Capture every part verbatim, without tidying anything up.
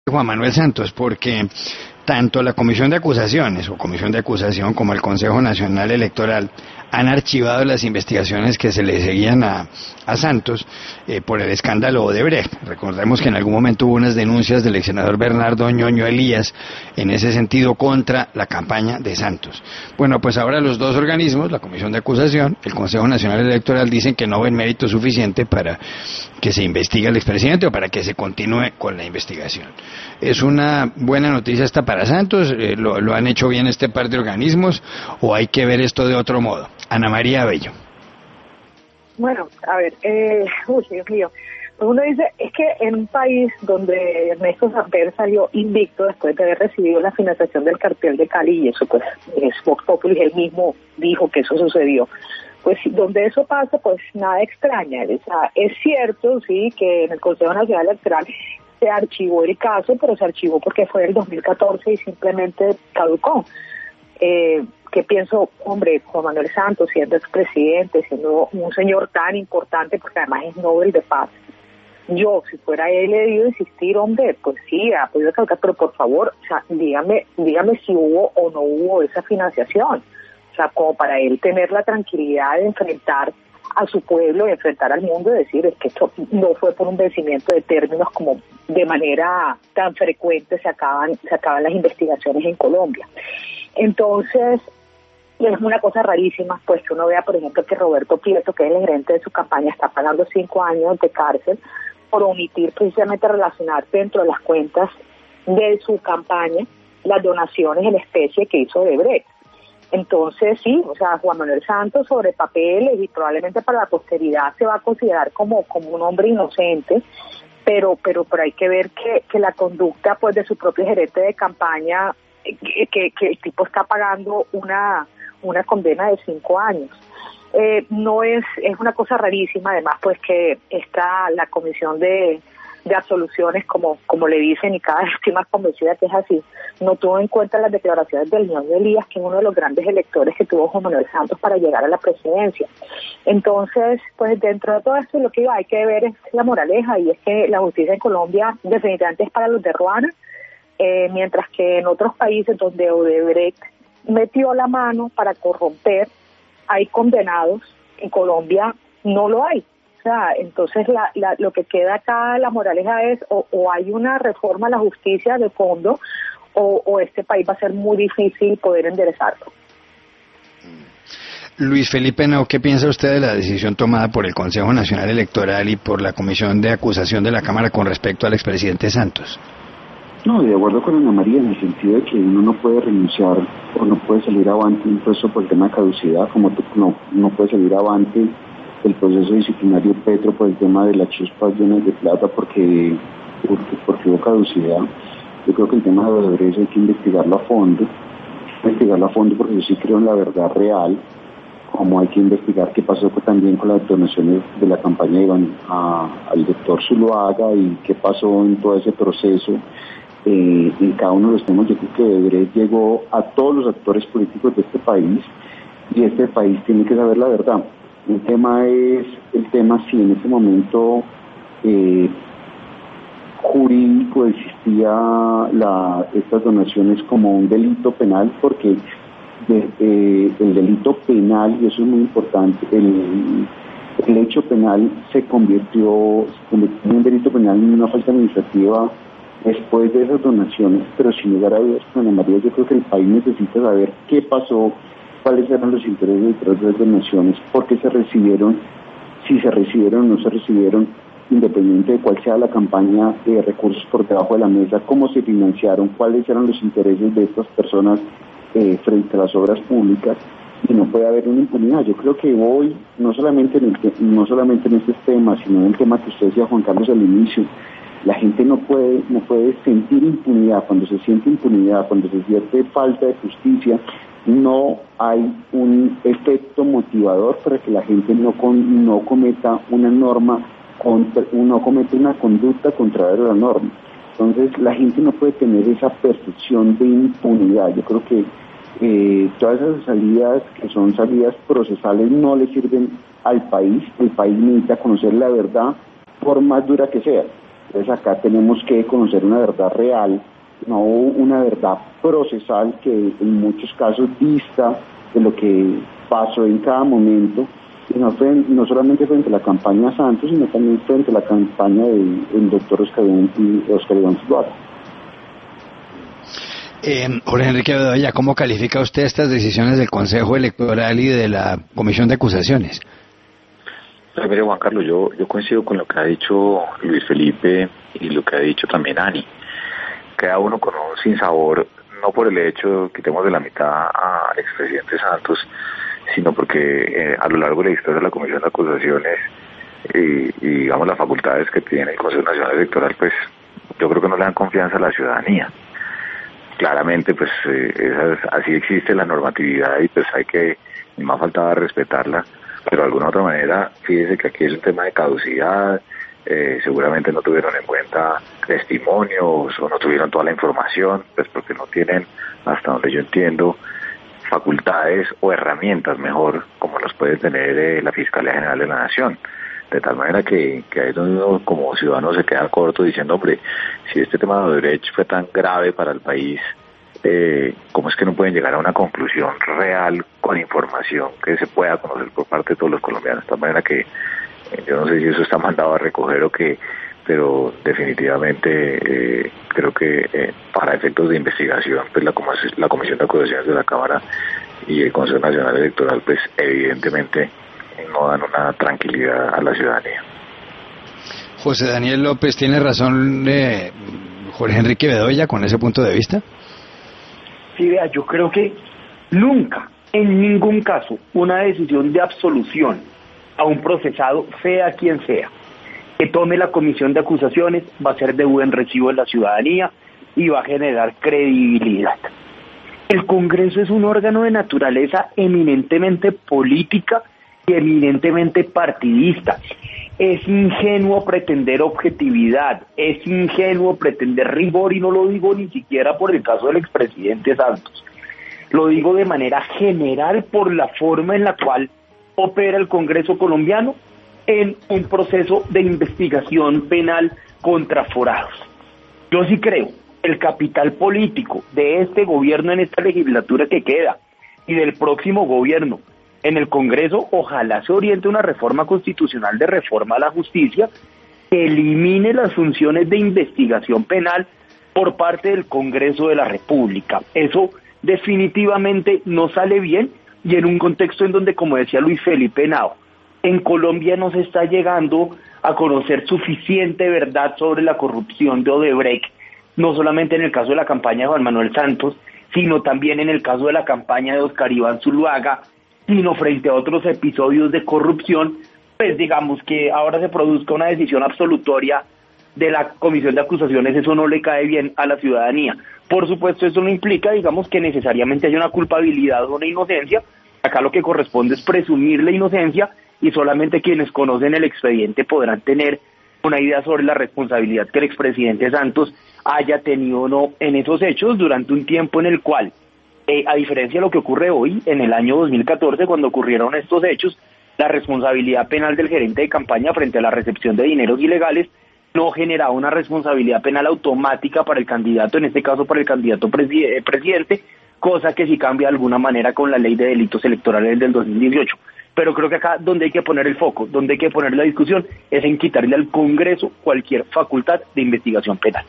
Juan Manuel Santos, porque tanto la Comisión de Acusaciones o Comisión de Acusación como el Consejo Nacional Electoral han archivado las investigaciones que se le seguían a, a Santos eh, por el escándalo Odebrecht. Recordemos que en algún momento hubo unas denuncias del ex senador Bernardo Ñoño Elías en ese sentido contra la campaña de Santos. Bueno, pues ahora los dos organismos, la Comisión de Acusación, el Consejo Nacional Electoral, dicen que no ven mérito suficiente para que se investigue al expresidente o para que se continúe con la investigación. ¿Es una buena noticia esta para Santos? Eh, ¿lo, ¿Lo han hecho bien este par de organismos o hay que ver esto de otro modo? Ana María Bello. Bueno, a ver, eh, uy, Dios mío, pues uno dice, es que en un país donde Ernesto Samper salió invicto después de haber recibido la financiación del cartel de Cali, y eso pues es Vox Populi, él mismo dijo que eso sucedió, pues donde eso pasa, pues nada extraña. O sea, es cierto, sí, que en el Consejo Nacional Electoral se archivó el caso, pero se archivó porque fue el dos mil catorce y simplemente caducó. Eh, que pienso, hombre, Juan Manuel Santos, siendo expresidente, siendo un señor tan importante, porque además es Nobel de Paz, yo, si fuera él, he debido insistir, hombre, pues sí, ha podido caducar, pero por favor, o sea, dígame, dígame si hubo o no hubo esa financiación, o sea, como para él tener la tranquilidad de enfrentar a su pueblo, de enfrentar al mundo, y decir, es que esto no fue por un vencimiento de términos como de manera tan frecuente se acaban, se acaban las investigaciones en Colombia. Entonces, es una cosa rarísima, pues que uno vea, por ejemplo, que Roberto Prieto, que es el gerente de su campaña, está pagando cinco años de cárcel por omitir precisamente relacionar dentro de las cuentas de su campaña las donaciones en especie que hizo Odebrecht. Entonces, sí, o sea, Juan Manuel Santos sobre papeles y probablemente para la posteridad se va a considerar como, como un hombre inocente, pero, pero, pero hay que ver que, que la conducta, pues, de su propio gerente de campaña, que, que, que el tipo está pagando una una condena de cinco años. Eh, no es, es una cosa rarísima, además, pues que está la comisión de, de absoluciones, como, como le dicen, y cada vez estoy más convencida que es así, no tuvo en cuenta las declaraciones del Ñoño Elías, que es uno de los grandes electores que tuvo Juan Manuel Santos para llegar a la presidencia. Entonces, pues dentro de todo esto, lo que hay que ver es la moraleja, y es que la justicia en Colombia definitivamente es para los de Ruana, eh, mientras que en otros países donde Odebrecht metió la mano para corromper, hay condenados. En Colombia no lo hay. O sea, entonces la, la, lo que queda acá, la moraleja es o, o hay una reforma a la justicia de fondo o, o este país va a ser muy difícil poder enderezarlo. Luis Felipe Henao, ¿qué piensa usted de la decisión tomada por el Consejo Nacional Electoral y por la Comisión de Acusación de la Cámara con respecto al expresidente Santos? No, de acuerdo con Ana María, en el sentido de que uno no puede renunciar o no puede salir avante un proceso por el tema de caducidad, como no, no puede salir avante el proceso disciplinario Petro por el tema de las chispas llenas de plata porque, porque, porque hubo caducidad. Yo creo que el tema de Odebrecht hay que investigarlo a fondo, investigarlo a fondo porque yo sí creo en la verdad real, como hay que investigar qué pasó también con las donaciones de la campaña de Iván a, al doctor Zuluaga y qué pasó en todo ese proceso. Eh, en cada uno de los temas yo creo que Odebrecht llegó a todos los actores políticos de este país y este país tiene que saber la verdad. El tema es, el tema si en ese momento eh, jurídico existía la, estas donaciones como un delito penal, porque de, eh, el delito penal, y eso es muy importante, el, el hecho penal se convirtió, se convirtió en un delito penal en una falta administrativa después de esas donaciones, pero sin lugar a dudas, Ana María, yo creo que el país necesita saber qué pasó, cuáles eran los intereses detrás de las donaciones, por qué se recibieron, si se recibieron o no se recibieron, independiente de cuál sea la campaña de recursos por debajo de la mesa, cómo se financiaron, cuáles eran los intereses de estas personas eh, frente a las obras públicas, y no puede haber una impunidad. Yo creo que hoy, no solamente en, el, no solamente en este tema, sino en el tema que usted decía, Juan Carlos, al inicio, la gente no puede no puede sentir impunidad. Cuando se siente impunidad, cuando se siente falta de justicia, no hay un efecto motivador para que la gente no con, no cometa una norma, contra, no cometa una conducta contraria a la norma. Entonces la gente no puede tener esa percepción de impunidad. Yo creo que eh, todas esas salidas que son salidas procesales no le sirven al país. El país necesita conocer la verdad por más dura que sea. Entonces acá tenemos que conocer una verdad real, no una verdad procesal que en muchos casos dista de lo que pasó en cada momento, y no, fue, no solamente frente a la campaña Santos, sino también frente a la campaña del doctor Oscar Iván Zuluaga. Eh, Jorge Enrique Bedoya, ¿cómo califica usted estas decisiones del Consejo Electoral y de la Comisión de Acusaciones? Pues mire, Juan Carlos, yo, yo coincido con lo que ha dicho Luis Felipe y lo que ha dicho también Ani. Queda uno con un sinsabor, no por el hecho, quitemos de la mitad al expresidente Santos, sino porque eh, a lo largo de la historia de la Comisión de Acusaciones y, y digamos las facultades que tiene el Consejo Nacional Electoral, pues yo creo que no le dan confianza a la ciudadanía. Claramente, pues eh, esas, así existe la normatividad y pues hay que, ni más faltaba respetarla, pero de alguna otra manera, fíjese que aquí es un tema de caducidad, eh, seguramente no tuvieron en cuenta testimonios o no tuvieron toda la información, pues porque no tienen, hasta donde yo entiendo, facultades o herramientas mejor como las puede tener eh, la Fiscalía General de la Nación. De tal manera que, que ahí es donde uno como ciudadano se queda corto diciendo, hombre, si este tema de derecho fue tan grave para el país, eh, ¿cómo es que no pueden llegar a una conclusión real con información que se pueda conocer por parte de todos los colombianos? De tal manera que eh, yo no sé si eso está mandado a recoger o qué, pero definitivamente eh, creo que eh, para efectos de investigación, pues la, la Comisión de Acusaciones de la Cámara y el Consejo Nacional Electoral, pues evidentemente no dan una tranquilidad a la ciudadanía. José Daniel López, ¿tiene razón eh, Jorge Enrique Bedoya con ese punto de vista? Sí, vea, yo creo que nunca, en ningún caso, una decisión de absolución a un procesado, sea quien sea, que tome la Comisión de Acusaciones, va a ser de buen recibo en la ciudadanía y va a generar credibilidad. El Congreso es un órgano de naturaleza eminentemente política y eminentemente partidista. Es ingenuo pretender objetividad, es ingenuo pretender rigor, y no lo digo ni siquiera por el caso del expresidente Santos. Lo digo de manera general por la forma en la cual opera el Congreso colombiano en un proceso de investigación penal contra forados. Yo sí creo el capital político de este gobierno en esta legislatura que queda y del próximo gobierno en el Congreso, ojalá se oriente una reforma constitucional de reforma a la justicia que elimine las funciones de investigación penal por parte del Congreso de la República. Eso definitivamente no sale bien, y en un contexto en donde, como decía Luis Felipe Henao, en Colombia no se está llegando a conocer suficiente verdad sobre la corrupción de Odebrecht, no solamente en el caso de la campaña de Juan Manuel Santos, sino también en el caso de la campaña de Oscar Iván Zuluaga, sino frente a otros episodios de corrupción, pues digamos que ahora se produzca una decisión absolutoria de la Comisión de Acusaciones, eso no le cae bien a la ciudadanía. Por supuesto, eso no implica, digamos, que necesariamente haya una culpabilidad o una inocencia. Acá lo que corresponde es presumir la inocencia, y solamente quienes conocen el expediente podrán tener una idea sobre la responsabilidad que el expresidente Santos haya tenido o no en esos hechos durante un tiempo en el cual, eh, a diferencia de lo que ocurre hoy, en el año dos mil catorce, cuando ocurrieron estos hechos, la responsabilidad penal del gerente de campaña frente a la recepción de dineros ilegales no generaba una responsabilidad penal automática para el candidato, en este caso para el candidato preside- eh, presidente, cosa que sí cambia de alguna manera con la ley de delitos electorales del dos mil dieciocho. Pero creo que acá donde hay que poner el foco, donde hay que poner la discusión, es en quitarle al Congreso cualquier facultad de investigación penal.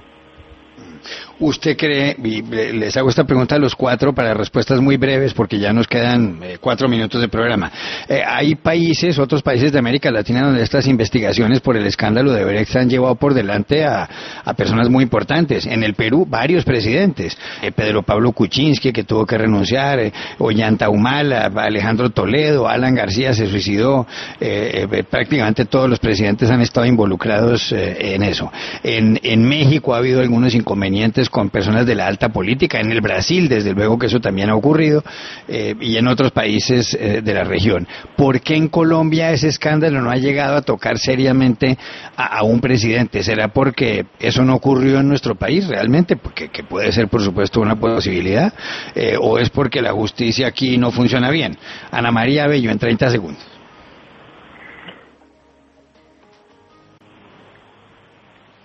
¿Usted cree, y les hago esta pregunta a los cuatro para respuestas muy breves porque ya nos quedan eh, cuatro minutos de programa? Eh, hay países, otros países de América Latina donde estas investigaciones por el escándalo de Odebrecht han llevado por delante a, a personas muy importantes. En el Perú, varios presidentes. Eh, Pedro Pablo Kuczynski, que tuvo que renunciar, eh, Ollanta Humala, Alejandro Toledo, Alan García se suicidó. Eh, eh, prácticamente todos los presidentes han estado involucrados eh, en eso. En, en México ha habido algunos inconvenientes con personas de la alta política, en el Brasil desde luego que eso también ha ocurrido, eh, y en otros países eh, de la región. ¿Por qué en Colombia ese escándalo no ha llegado a tocar seriamente a, a un presidente? ¿Será porque eso no ocurrió en nuestro país realmente? Porque que puede ser por supuesto una posibilidad, eh, o es porque la justicia aquí no funciona bien. Ana María Bello, en treinta segundos.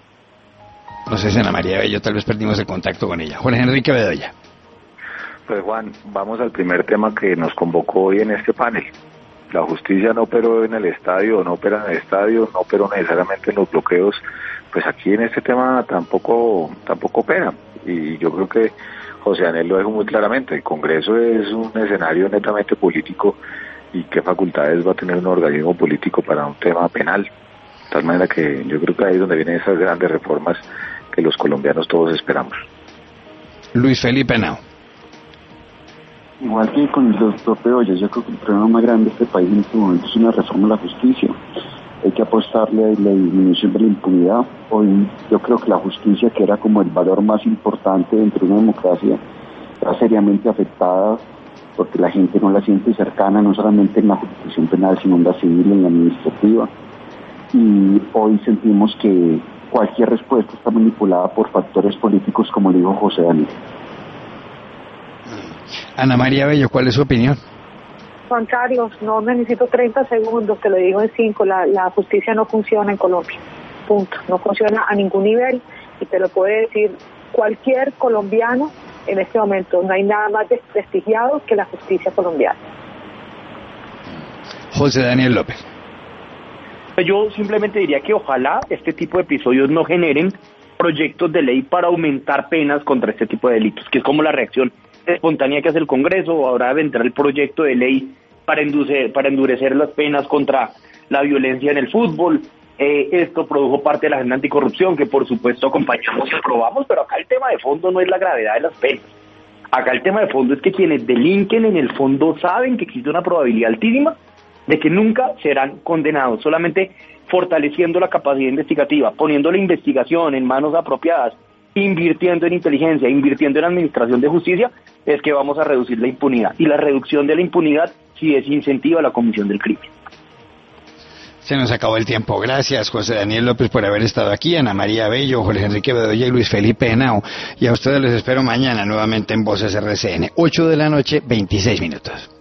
No sé si Ana María Bello, tal vez perdimos el contacto con ella. Jorge Enrique Bedoya. Pues Juan, vamos al primer tema que nos convocó hoy en este panel. La justicia no operó en el estadio, no opera en el estadio, no operó necesariamente en los bloqueos. Pues aquí en este tema tampoco tampoco opera. Y yo creo que José Daniel lo dijo muy claramente. El Congreso es un escenario netamente político y qué facultades va a tener un organismo político para un tema penal. De tal manera que yo creo que ahí es donde vienen esas grandes reformas que los colombianos todos esperamos. Luis Felipe Henao. Igual que con el doctor Bedoya, yo creo que el problema más grande de este país en este momento es una reforma a la justicia. Hay que apostarle a la disminución de la impunidad. Hoy yo creo que la justicia, que era como el valor más importante dentro de una democracia, está seriamente afectada porque la gente no la siente cercana, no solamente en la jurisdicción penal, sino en la civil y en la administrativa. Y hoy sentimos que cualquier respuesta está manipulada por factores políticos, como dijo José Daniel. Ana María Bello, ¿cuál es su opinión? Juan Carlos, no necesito treinta segundos, te lo digo en cinco, la, la justicia no funciona en Colombia, punto, no funciona a ningún nivel y te lo puede decir cualquier colombiano en este momento, no hay nada más desprestigiado que la justicia colombiana. José Daniel López. Yo simplemente diría que ojalá este tipo de episodios no generen proyectos de ley para aumentar penas contra este tipo de delitos, que es como la reacción espontánea que hace el Congreso. Ahora vendrá el proyecto de ley para endurecer, para endurecer las penas contra la violencia en el fútbol. Eh, esto produjo parte de la agenda anticorrupción, que por supuesto acompañamos y aprobamos, pero acá el tema de fondo no es la gravedad de las penas. Acá el tema de fondo es que quienes delinquen en el fondo saben que existe una probabilidad altísima de que nunca serán condenados. Solamente fortaleciendo la capacidad investigativa, poniendo la investigación en manos apropiadas, invirtiendo en inteligencia, invirtiendo en administración de justicia, es que vamos a reducir la impunidad. Y la reducción de la impunidad sí desincentiva la comisión del crimen. Se nos acabó el tiempo. Gracias, José Daniel López, por haber estado aquí, Ana María Bello, Jorge Enrique Bedoya y Luis Felipe Henao. Y a ustedes les espero mañana nuevamente en Voces R C N, ocho de la noche, veintiséis minutos.